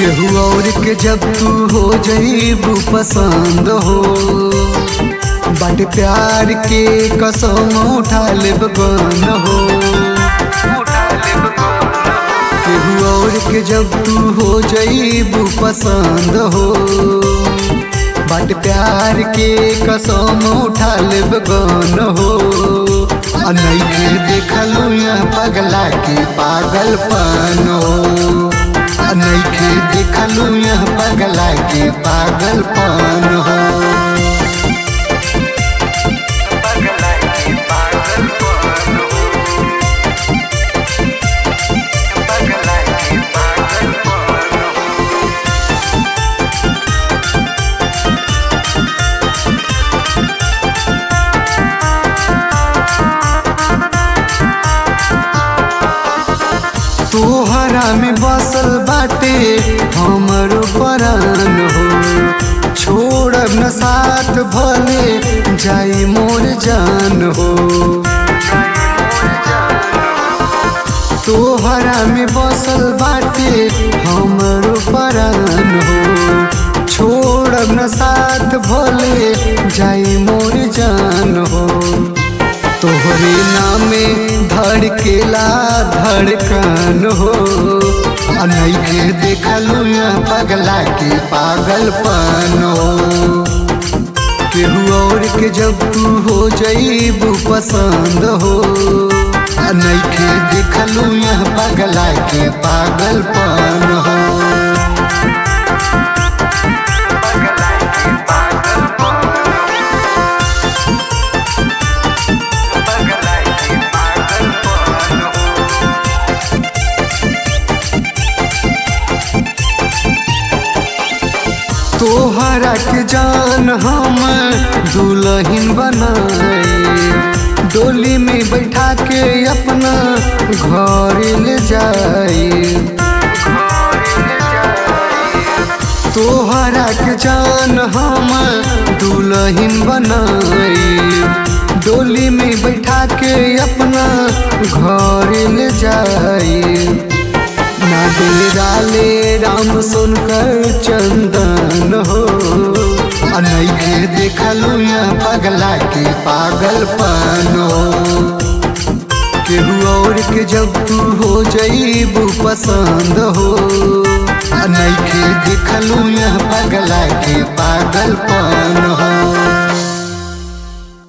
केहू और के जब तू हो जईबू पसंद हो, बट प्यार के कसम उठा लेब गन हो। केहू और के जब तू हो जईबू पसंद हो, बट प्यार के कसम उठा लेब गन हो। नइखे देखलू यहाँ पगला के पागलपन हो, नइखे देखलू यहाँ पगला के पागलपन हो। तोहरा में बसल बाटे हमरो परान हो, छोड़ब न साथ भले जाई मोर जान हो। तोहरा में बसल बाटे हमरो परान हो, छोड़ब न साथ भले जाई मोर जान हो। तोहरे नामे धड़केला धड़कन हो, नइखे देखलू यहाँ पगला के पागलपन हो। केहू और के जब तू हो जईबू पसंद हो, नइखे देखलू यहाँ पगला के पागलपन हो। तोहरा के जान हम दुल्हन बनाए, डोली में बैठा के अपना घर ले जाए। तोहरा के जान हम दुल्हन बनाए, डोली में बैठा के अपना घर ले जाए। ना डेरा ले राम सुनकर चंदन हो, नइखे देखलू यहाँ पगला के पागलपन हो। केहू और के जब तू हो जईबू पसंद हो, नइखे देखलू यहाँ पगला के पागलपन हो।